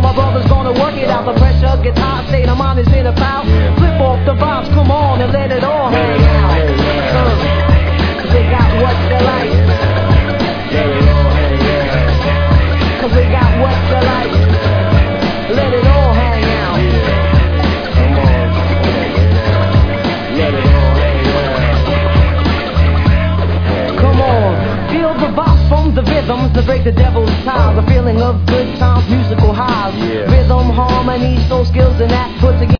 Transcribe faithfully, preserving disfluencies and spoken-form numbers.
my brothers gonna work it out. The pressure gets hot, state of mind is in a foul. Flip off the vibes, come on and let it all hang out. Cause they got what they like. Cause they got what they like. Let it all hang out. Come on. Let it all hang out. Come on. Feel the vibes from the rhythms to break the devil's ties. A feeling of good times, musical highs. Rhythm, harmony, soul skills and that put together.